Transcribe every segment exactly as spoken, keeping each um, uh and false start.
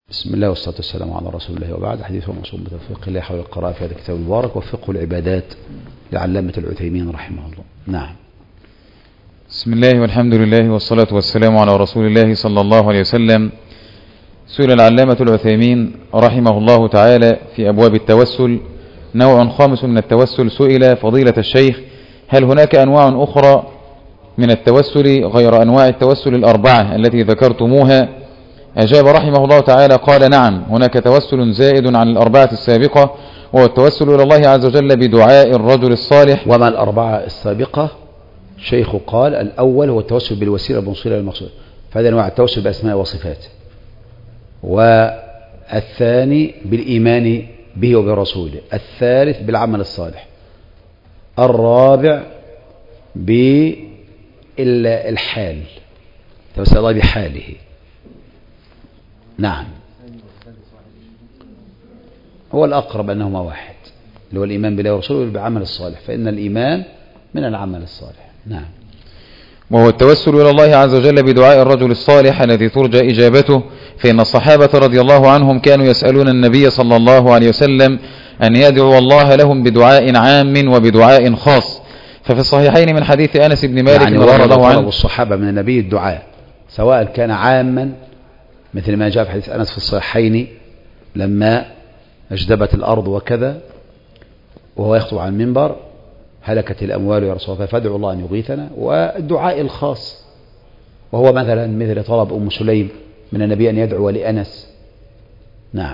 بسم الله والصلاة والسلام على رسول الله وبعد. حديث موصول بتوفيق الله حول القراءة في هذا الكتاب المبارك وفقه العبادات لعلامة العثيمين رحمه الله. نعم. بسم الله والحمد لله والصلاة والسلام على رسول الله صلى الله عليه وسلم. سئل العلامة العثيمين رحمه الله تعالى في أبواب التوسل نوع خامس من التوسل. سئل فضيلة الشيخ: هل هناك أنواع أخرى من التوسل غير أنواع التوسل الأربعة التي ذكرتموها؟ أجاب رحمه الله تعالى قال: نعم، هناك توسل زائد عن الأربعة السابقة، وهو التوسل إلى الله عز وجل بدعاء الرجل الصالح. وما الأربعة السابقة؟ شيخ قال: الأول هو التوسل بالوسيلة الموصلة للمقصود، فهذا أنواع التوسل بأسماء وصفاته، والثاني بالإيمان به وبرسوله، الثالث بالعمل الصالح، الرابع بالحال، توسل الله بحاله. نعم، هو الأقرب أنهما واحد، اللي هو الإيمان بالله ورسوله بالعمل الصالح، فإن الإيمان من العمل الصالح. نعم. وهو التوسل إلى الله عز وجل بدعاء الرجل الصالح الذي ترجى إجابته، فإن الصحابة رضي الله عنهم كانوا يسألون النبي صلى الله عليه وسلم أن يدعو الله لهم بدعاء عام وبدعاء خاص. ففي الصحيحين من حديث أنس بن مالك يعني رضي الله عنه طلب الصحابة من النبي الدعاء، سواء كان عاما مثل ما جاء في حديث أنس في الصحيحين لما اجدبت الأرض وكذا وهو يخطب عن المنبر: هلكت الأموال يا رسول الله فادعوا الله أن يغيثنا. والدعاء الخاص وهو مثلا مثل طلب أم سليم من النبي أن يدعو لأنس. نعم.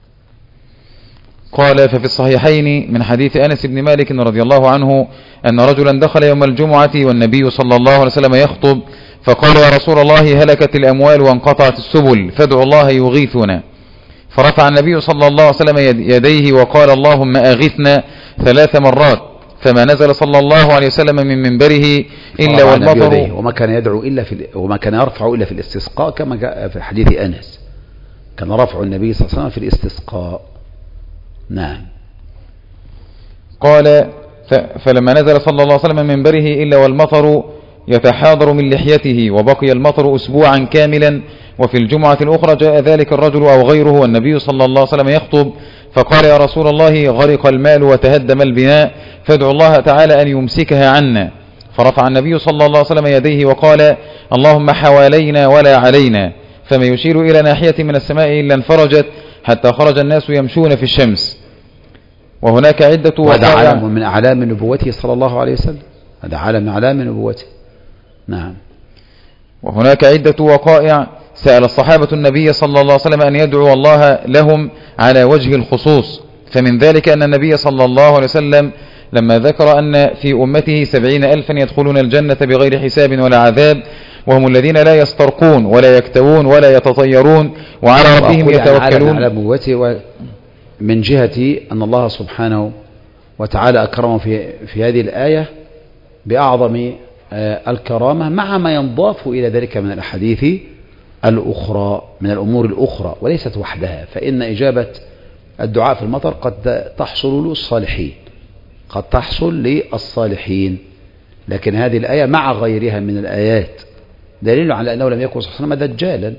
قال: ففي الصحيحين من حديث أنس بن مالك رضي الله عنه أن رجلا دخل يوم الجمعة والنبي صلى الله عليه وسلم يخطب، فقال: يا رسول الله، هلكت الأموال وانقطعت السبل فادعوا الله يغيثنا. فرفع النبي صلى الله عليه وسلم يديه وقال: اللهم أغثنا ثلاث مرات، فما نزل صلى الله عليه وسلم من منبره إلا والمطر. وما كان يدعو إلا في وما كان يرفع إلا في الاستسقاء، كما جاء في حديث أنس، كان رفع النبي صلى الله عليه وسلم في الاستسقاء. نعم. قال: فلما نزل صلى الله عليه وسلم من منبره إلا والمطر يتحاضر من لحيته، وبقي المطر أسبوعا كاملا. وفي الجمعة الأخرى جاء ذلك الرجل أو غيره والنبي صلى الله عليه وسلم يخطب، فقال: يا رسول الله، غرق المال وتهدم البناء، فادعوا الله تعالى أن يمسكها عنا. فرفع النبي صلى الله عليه وسلم يديه وقال: اللهم حوالينا ولا علينا. فما يشير إلى ناحية من السماء إلا انفرجت حتى خرج الناس يمشون في الشمس. وهناك عدة وهذا علم من أعلام نبوته صلى الله عليه وسلم، هذا علم من أعلام نبوته. نعم. وهناك عدة وقائع سأل الصحابة النبي صلى الله عليه وسلم أن يدعو الله لهم على وجه الخصوص. فمن ذلك أن النبي صلى الله عليه وسلم لما ذكر أن في أمته سبعين ألفا يدخلون الجنة بغير حساب ولا عذاب، وهم الذين لا يسترقون ولا يكتوون ولا يتطيرون وعلى ربهم يتوكلون. على نبوته من جهة أن الله سبحانه وتعالى أكرمه في, في هذه الآية بأعظم الكرامة، مع ما ينضاف إلى ذلك من الأحاديث الأخرى من الأمور الأخرى، وليست وحدها. فإن إجابة الدعاء في المطر قد تحصل للصالحين، قد تحصل للصالحين، لكن هذه الآية مع غيرها من الآيات دليل على أنه لم يكن صلى الله عليه وسلم دجالا.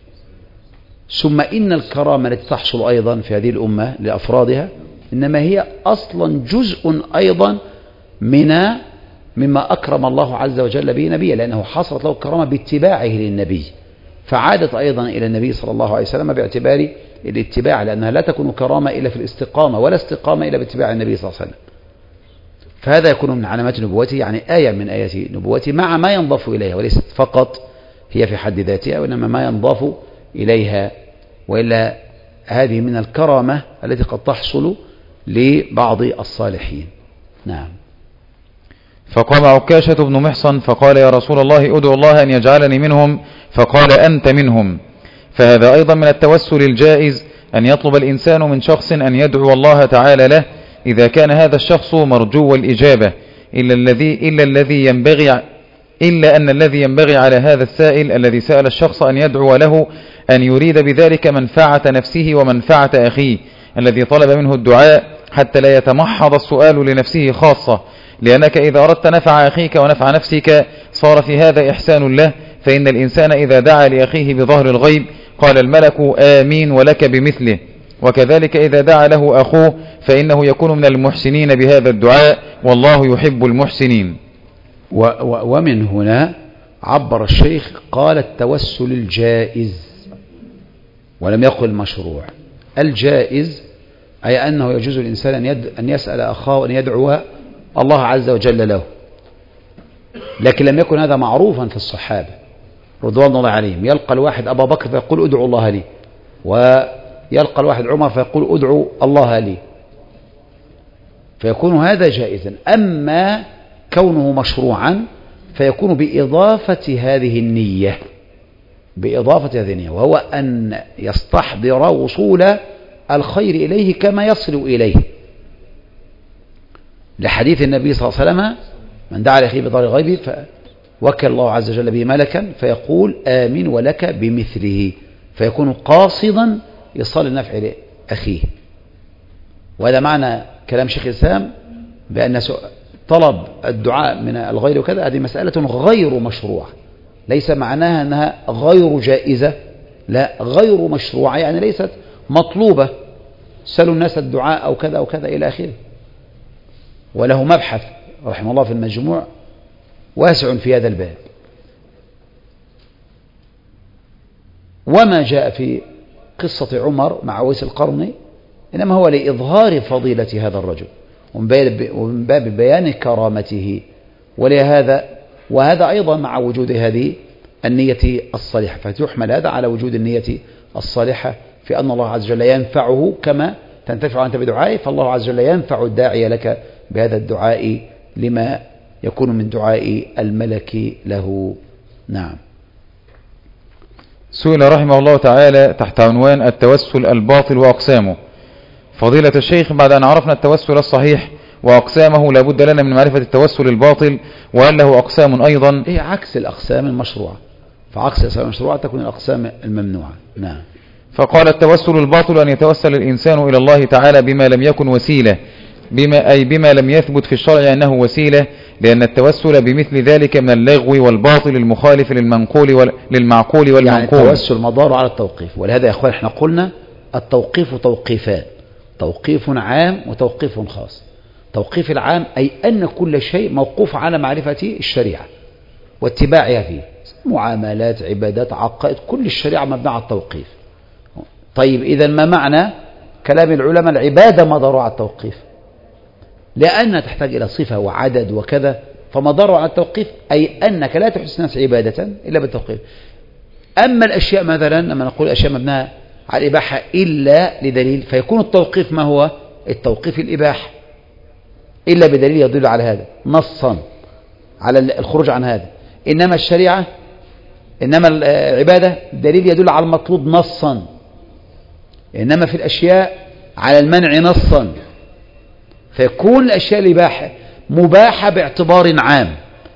ثم إن الكرامة التي تحصل أيضا في هذه الأمة لأفرادها إنما هي أصلا جزء أيضا من مما أكرم الله عز وجل به نبيه، لأنه حصلت له الكرامة باتباعه للنبي، فعادت أيضا إلى النبي صلى الله عليه وسلم باعتبار الاتباع، لأنها لا تكون كرامة إلا في الاستقامة، ولا استقامة إلا باتباع النبي صلى الله عليه وسلم. فهذا يكون من علامات نبوته، يعني آية من آيات نبوته مع ما ينضاف إليها، وليست فقط هي في حد ذاتها، وإنما ما ينضاف إليها. وإلا هذه من الكرامة التي قد تحصل لبعض الصالحين. نعم. فقام عكاشة بن محصن فقال: يا رسول الله، ادعو الله أن يجعلني منهم. فقال: أنت منهم. فهذا أيضا من التوسل الجائز، أن يطلب الإنسان من شخص أن يدعو الله تعالى له إذا كان هذا الشخص مرجو الإجابة، إلا الذي إلا الذي ينبغي إلا أن الذي ينبغي على هذا السائل الذي سأل الشخص أن يدعو له أن يريد بذلك منفعة نفسه ومنفعة أخيه الذي طلب منه الدعاء، حتى لا يتمحض السؤال لنفسه خاصة، لأنك إذا أردت نفع أخيك ونفع نفسك صار في هذا إحسان له، فإن الإنسان إذا دعا لأخيه بظهر الغيب قال الملك آمين ولك بمثله، وكذلك إذا دعا له أخوه فإنه يكون من المحسنين بهذا الدعاء، والله يحب المحسنين. و و ومن هنا عبر الشيخ قال التوسل الجائز ولم يقل المشروع. الجائز أي أنه يجوز الإنسان أن, يد أن يسأل أخاه أن يدعو الله عز وجل له، لكن لم يكن هذا معروفا في الصحابة رضوان الله عليهم. يلقى الواحد أبا بكر فيقول ادعو الله لي، ويلقى الواحد عمر فيقول ادعو الله لي، فيكون هذا جائزا. أما كونه مشروعا فيكون بإضافة هذه النية، بإضافة هذه النية، وهو أن يستحضر وصول الخير إليه كما يصل إليه، لحديث النبي صلى الله عليه وسلم من دعا لأخيه بظهر الغيب فوكل الله عز وجل به ملكا فيقول آمين ولك بمثله، فيكون قاصدا إيصال النفع لأخيه. وهذا معنى كلام شيخ الإسلام بأن طلب الدعاء من الغير وكذا هذه مسألة غير مشروعة، ليس معناها أنها غير جائزة، لا، غير مشروعة يعني ليست مطلوبة. سألوا الناس الدعاء أو كذا أو كذا إلى آخره. وله مبحث رحمه الله في المجموع واسع في هذا الباب. وما جاء في قصة عمر مع ويس القرني إنما هو لإظهار فضيلة هذا الرجل ومن باب بيان كرامته، ولهذا وهذا أيضا مع وجود هذه النية الصالحة، فتحمل هذا على وجود النية الصالحة في أن الله عز وجل ينفعه كما تنتفع أنت بدعائه، فالله عز وجل ينفع الداعي لك بهذا الدعاء لما يكون من دعاء الملك له. نعم. سئل رحمه الله تعالى تحت عنوان التوسل الباطل وأقسامه. فضيلة الشيخ، بعد أن عرفنا التوسل الصحيح وأقسامه لابد لنا من معرفة التوسل الباطل، وهل له أقسام أيضا؟ هي عكس الأقسام المشروعة، فعكس الأقسام المشروعة تكون الأقسام الممنوعة. نعم. فقال التوسل الباطل أن يتوسل الإنسان إلى الله تعالى بما لم يكن وسيلة، بما أي بما لم يثبت في الشرع أنه وسيلة، لأن التوسل بمثل ذلك من اللغو والباطل المخالف للمنقول وال... للمعقول والمنقول. يعني التوسل مدار على التوقيف، ولهذا يا أخوان احنا قلنا التوقيف توقيفان، توقيف عام وتوقيف خاص. توقيف العام أي أن كل شيء موقوف على معرفة الشريعة واتباعها فيه، معاملات، عبادات، عقائد، كل الشريعة مبنى على التوقيف. طيب إذا ما معنى كلام العلماء العبادة مدار على التوقيف؟ لأنها تحتاج إلى صفة وعدد وكذا، فمدار على التوقيف أي أنك لا تحس الناس عبادة إلا بالتوقيف. أما الأشياء مثلا لما نقول أشياء مبناها على الإباحة إلا لدليل، فيكون التوقيف ما هو؟ التوقيف الإباحة إلا بدليل يدل على هذا نصا على الخروج عن هذا. إنما الشريعة إنما العبادة دليل يدل على المطلوب نصا، إنما في الأشياء على المنع نصا، فيكون الأشياء الإباحة مباحة باعتبار عام،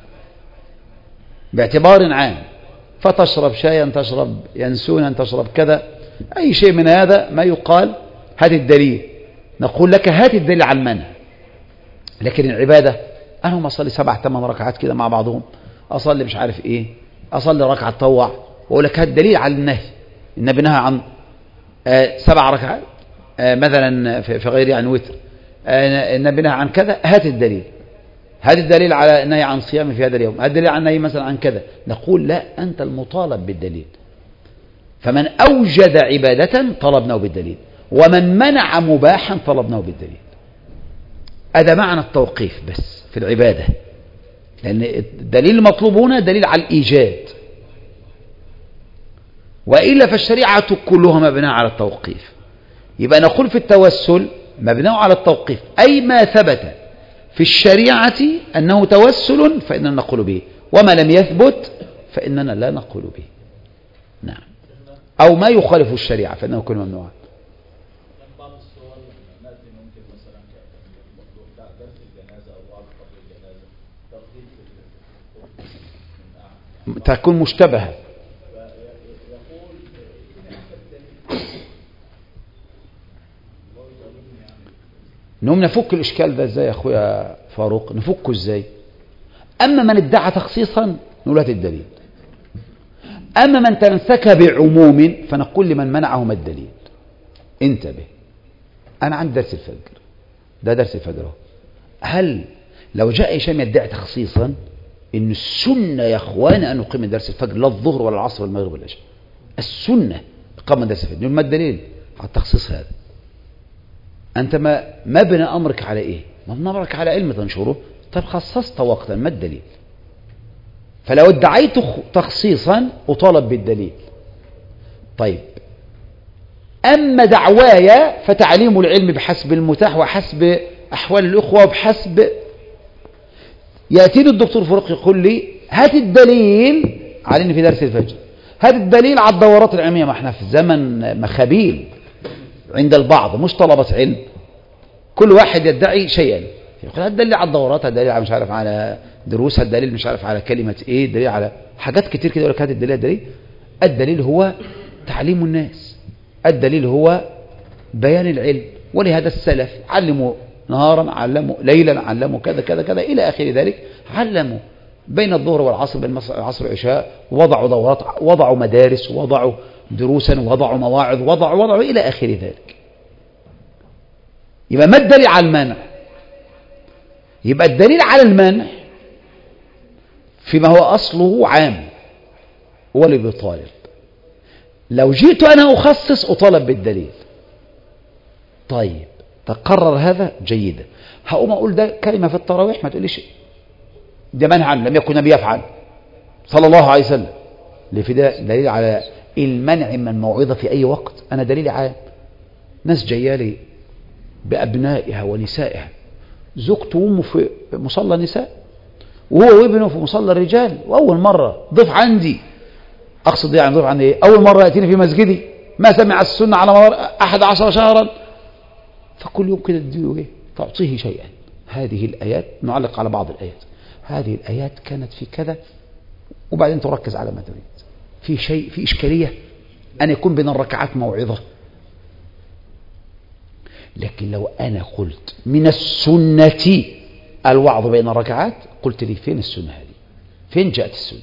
باعتبار عام، فتشرب شايا تشرب ينسونا تشرب كذا، أي شيء من هذا ما يقال هات الدليل، نقول لك هات الدليل على المنع. لكن العبادة أنا ما أصلي سبع ثمان ركعات كده مع بعضهم، أصلي مش عارف إيه، أصلي ركعة تطوع، وأقول لك هات دليل على النهي. النبي نهى عن آه سبع ركعات آه مثلا في غير يعني وتر، آه النبي نهى عن كذا، هات الدليل، هات الدليل على النهي عن صيام في هذا اليوم، هات الدليل عن النهي مثلا عن كذا. نقول لا، أنت المطالب بالدليل. فمن أوجد عبادة طلبناه بالدليل، ومن منع مباحا طلبناه بالدليل. هذا معنى التوقيف بس في العبادة، لأن الدليل المطلوب هنا دليل على الإيجاد، وإلا فالشريعة كلها مبناء على التوقيف. يبقى نقول في التوسل مبناء على التوقيف، أي ما ثبت في الشريعة أنه توسل فإننا نقول به، وما لم يثبت فإننا لا نقول به. نعم. أو ما يخالف الشريعة فإنه يكون ممنوعا. تكون مشتبهة. نقوم نفك الإشكال ده ازاي يا أخويا فاروق؟ نفكه ازاي؟ أما من ادعى تخصيصا نقول هات الدليل، أما من تمسك بعموم فنقول لمن منعه ما الدليل. انتبه، أنا عندي درس الفجر، ده درس الفجر. هل لو جاء هشام يدعي تخصيصا إن السنة يا إخوان أن نقيم درس الفجر لا الظهر ولا العصر ولا المغرب ولا العشاء، السنة إقامة درس الفجر، ما الدليل على التخصيص هذا؟ أنت ما مبنى أمرك على إيه؟ مبنى أمرك على علم تنشره. طب خصصت وقتا، ما الدليل؟ فلو ادعيت تخصيصا أطالب بالدليل. طيب أما دعواي فتعليم العلم بحسب المتاح وحسب أحوال الأخوة وبحسب. يأتيني الدكتور فاروق يقول لي هات الدليل على إن في درس الفجر، هات الدليل على الدورات العلمية. ما احنا في زمن مخابيل عند البعض، مش طلبة علم، كل واحد يدعي شيئا. يقول هات الدليل على الدورات، هات الدليل على مش عارف على دروس، هات الدليل مش عارف على كلمة ايه، الدليل على حاجات كتير كده. يقول لك هات الدليل. الدليل الدليل هو تعليم الناس، الدليل هو بيان العلم. ولهذا السلف علموا نهارا، علموا ليلا، علموا كذا كذا كذا إلى آخر ذلك. علموا بين الظهر والعصر، بين العصر والعشاء، وضعوا دورات، وضعوا مدارس، وضعوا دروسا، وضعوا مواعظ، وضعوا وضعوا إلى آخر ذلك. يبقى ما الدليل على المانع؟ يبقى الدليل على المانع فيما هو أصله عام هو اللي بيطالب. لو جئت أنا أخصص أطالب بالدليل. طيب تقرر هذا جيدا. هقوم أقول ده كلمة في التراويح، ما تقوليش ده منع لم يكن النبي يفعل صلى الله عليه وسلم. لفي ده دليل على المنع من الموعظة في أي وقت. أنا دليل عام. ناس جيالي بأبنائها ونسائها، زوجته وامه في مصلى نساء وهو وابنه في مصلى الرجال، وأول مرة ضيف عندي، أقصد يعني ضيف عندي أول مرة يأتيني في مسجدي، ما سمع السنة على مدار أحد عشر شهرا، فكل يوم كده تديه إيه؟ تعطيه شيئا. هذه الآيات نعلق على بعض الآيات، هذه الآيات كانت في كذا، وبعدين تركز على ما تريد. في شيء في إشكالية أن يكون بين الركعات موعظة. لكن لو أنا قلت من السنة الوعظ بين الركعات، قلت لي فين السنة هذه؟ فين جاءت السنة؟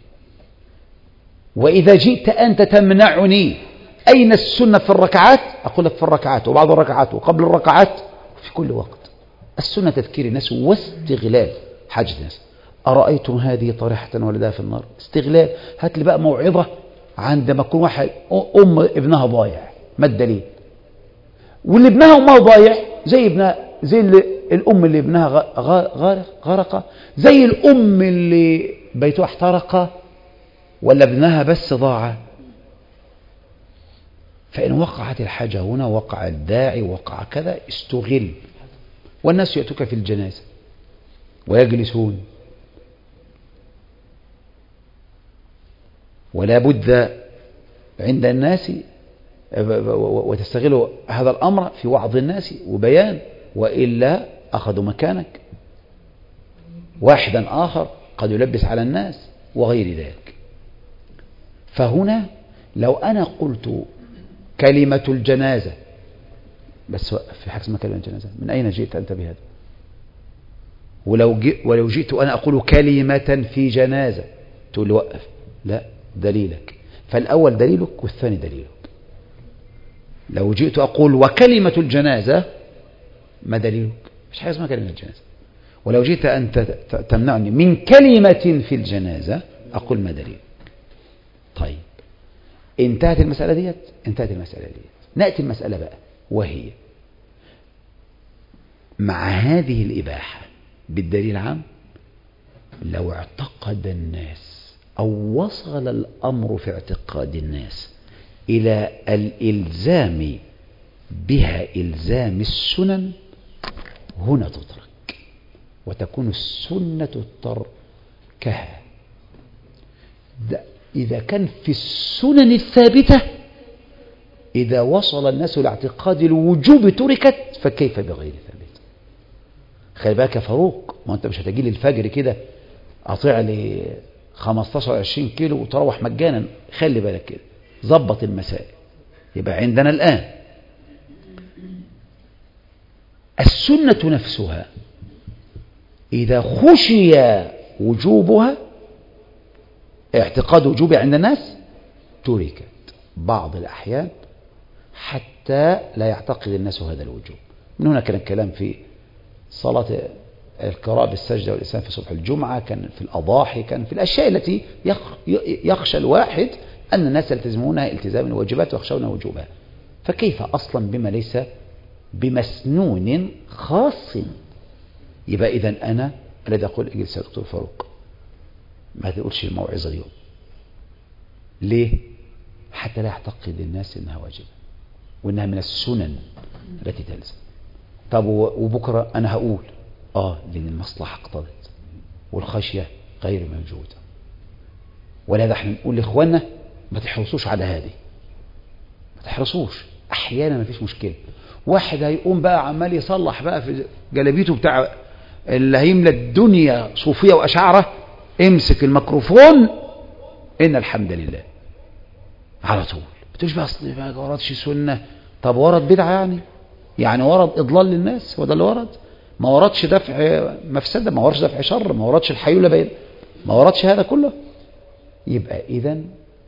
وإذا جئت أنت تمنعني أين السنة في الركعات؟ أقول لك في الركعات وبعض الركعات وقبل الركعات في كل وقت. السنة تذكير الناس واستغلال حاجة الناس. أرأيتم هذه طريحة ولدها في النار؟ استغلال. هات لي بقى موعظة عندما يكون واحد أم ابنها ضايع، ما الدليل؟ واللي ابنها وما ضايع زي ابنها، زي اللي الأم اللي ابنها غرق غرق، زي الأم اللي بيتها احترق، ولا ابنها بس ضاع. فإن وقعت الحاجة هنا، وقع الداعي، وقع كذا، استغل. والناس يأتوك في الجنازة ويجلسون، ولا بد عند الناس وتستغل هذا الأمر في وعظ الناس وبيان، وإلا أخذوا مكانك. واحدا آخر قد يلبس على الناس وغير ذلك. فهنا لو أنا قلت كلمة الجنازة بس، في حاجة اسمها كلمة الجنازة، من أين جئت أنت بهذا؟ ولو جئت, ولو جئت أنا أقول كلمة في جنازة، تقول لي وقف. لا، دليلك. فالأول دليلك والثاني دليلك. لو جئت أقول وكلمة الجنازة، ما دليلك؟ مش حاجة اسمها كلمة الجنازة. ولو جئت أنت تمنعني من كلمة في الجنازة، أقول ما دليلك؟ طيب انتهت المسألة ديت، انتهت المسألة ديت. نأتي المسألة بقى، وهي مع هذه الإباحة بالدليل العام، لو اعتقد الناس أو وصل الأمر في اعتقاد الناس إلى الإلزام بها إلزام السنن، هنا تترك وتكون السنة تركها. إذا كان في السنن الثابتة، إذا وصل الناس لاعتقاد الوجوب تركت، فكيف بغير ثابت؟ خلي بالك يا فاروق، ما أنت مش هتجي لي الفجر كده أطيع لي خمستاشر عشرين كيلو وتروح مجانا. خلي بالك كده، ضبط المسائل. يبقى عندنا الآن السنة نفسها إذا خشي وجوبها، اعتقاد وجوبها عند الناس، تركت بعض الأحيان حتى لا يعتقد الناس هذا الوجوب. من هنا كان الكلام في صلاة القراءة بالسجدة والإسلام في صبح الجمعة، كان في الأضاحي، كان في الأشياء التي يخشى الواحد أن الناس يلتزمونها التزام الواجبات ويخشون وجوبها، فكيف أصلا بما ليس بمسنون خاص؟ يبقى إذن أنا الذي أقول اجلس يا دكتور فاروق ما تقولش الموعظة اليوم، ليه؟ حتى لا يعتقد الناس إنها واجبة وإنها من السنن التي تلزم. طب وبكرة أنا هقول آه لأن المصلحة اقتضت والخشية غير موجودة، ولهذا احنا نقول لإخواننا ما تحرصوش على هذه، ما تحرصوش. أحيانا ما فيش مشكلة، واحد هيقوم بقى عمال يصلح بقى في جلابيته بتاع اللي هيملى الدنيا صوفية وأشعرة، امسك الميكروفون إن الحمد لله على طول. بتقولش بقى أصل ما وردش سنة. طب ورد بدعة يعني؟ يعني ورد إضلال للناس؟ هو ده اللي ورد؟ ما وردش دفع مفسدة، ما وردش دفع شر، ما وردش الحيولة بين، ما وردش هذا كله. يبقى إذن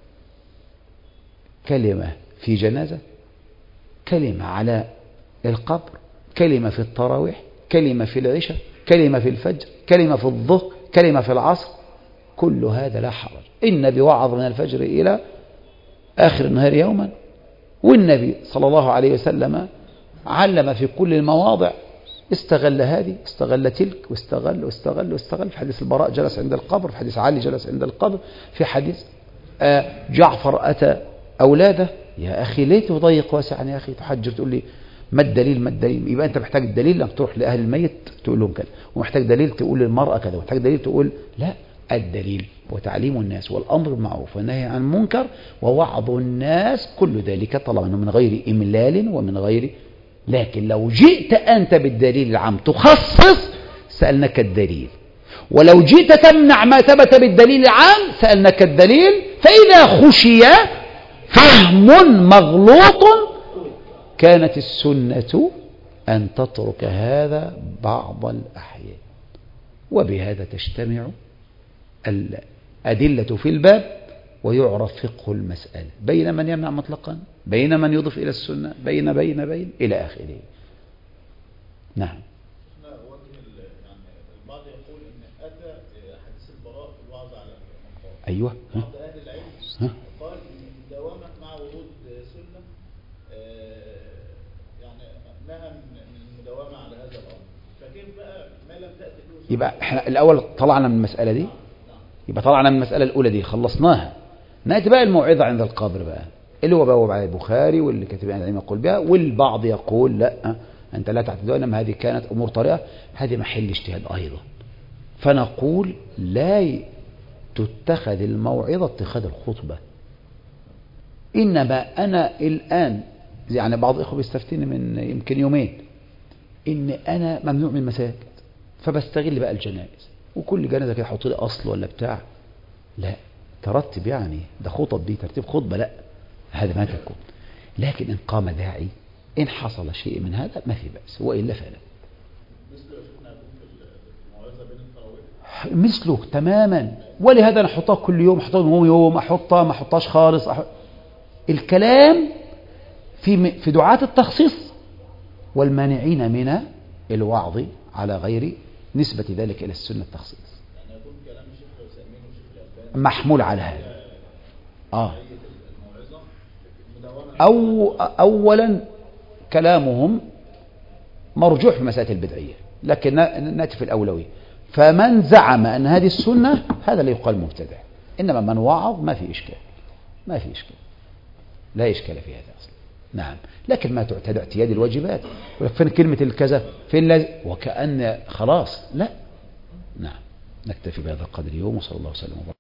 كلمة في جنازة، كلمة على القبر، كلمة في التراويح، كلمة في العشاء، كلمة في الفجر، كلمة في الظهر، كلمة في العصر، كل هذا لا حرج. النبي وعظ من الفجر إلى آخر النهار يوما، والنبي صلى الله عليه وسلم علم في كل المواضع، استغل هذه استغل تلك واستغل واستغل واستغل. في حديث البراء جلس عند القبر، في حديث علي جلس عند القبر، في حديث جعفر أتى أولاده. يا أخي ليه تضيق واسعا يا أخي تحجر تقول لي ما الدليل ما الدليل؟ يبقى أنت محتاج الدليل لما تروح لأهل الميت تقول لهم كذا، ومحتاج دليل تقول للمرأة كذا، ومحتاج دليل تقول لا. الدليل هو تعليم الناس والأمر بالمعروف والنهي عن المنكر ووعظ الناس، كل ذلك طالما من غير إملال ومن غير. لكن لو جئت أنت بالدليل العام تخصص سألناك الدليل، ولو جئت تمنع ما ثبت بالدليل العام سألناك الدليل. فإذا خشي فهم مغلوط كانت السنة أن تترك هذا بعض الأحيان، وبهذا تجتمع الأدلة في الباب ويعرف فقه المسألة بين من يمنع مطلقا، بين من يضيف إلى السنة، بين بين بين إلى آخره. نعم. البعض يقول إن أتى حديث البراء في الوعظ على المنقار. أيوه. بعض أهل العلم قال إن المداومة مع ورود سنة يعني نهى من المداومة على هذا الأمر، فكيف بقى ما لم تأتي به؟ يبقى احنا الأول طلعنا من المسألة دي، يبقى طلعنا من المسألة الأولى دي خلصناها. نأتي بقى الموعظة عند القبر بقى اللي هو بواب على البخاري واللي كاتب عن العلم يقول بها، والبعض يقول لا أنت لا تعتدون، إنما هذه كانت أمور طارئة، هذه محل اجتهاد أيضا. فنقول لا تتخذ الموعظة اتخاذ الخطبة، إنما أنا الآن يعني بعض الإخوة بيستفتيني من يمكن يومين إن أنا ممنوع من المساجد، فبستغل بقى الجنائز، وكل جنازة كده حط لي أصل ولا بتاع. لا ترتب يعني ده خطب، دي ترتيب خطبة، لا هذا ما تكون. لكن إن قام داعي إن حصل شيء من هذا ما في بأس، وإلا فلا. مثله تماما، ولهذا أنا أحطها كل يوم، أحطها يوم يوم، أحطها ما أحطهاش خالص. أحط... الكلام في في دعاة التخصيص والمانعين من الوعظ على غير نسبة ذلك إلى السنة التخصيص، محمول على هذا. آه. أو أولا كلامهم مرجوح في مسألة البدعية، لكن نأتي في الأولوية. فمن زعم أن هذه السنة هذا لا يقال مبتدع، إنما من وعظ ما في إشكال، ما في إشكال، لا إشكال في هذا أصلا. نعم. لكن ما تعتاد اعتياد الواجبات، فين كلمة الكذا فين لازم وكأن خلاص، لا. نعم. نكتفي بهذا القدر اليوم، وصلى الله وسلم وبارك.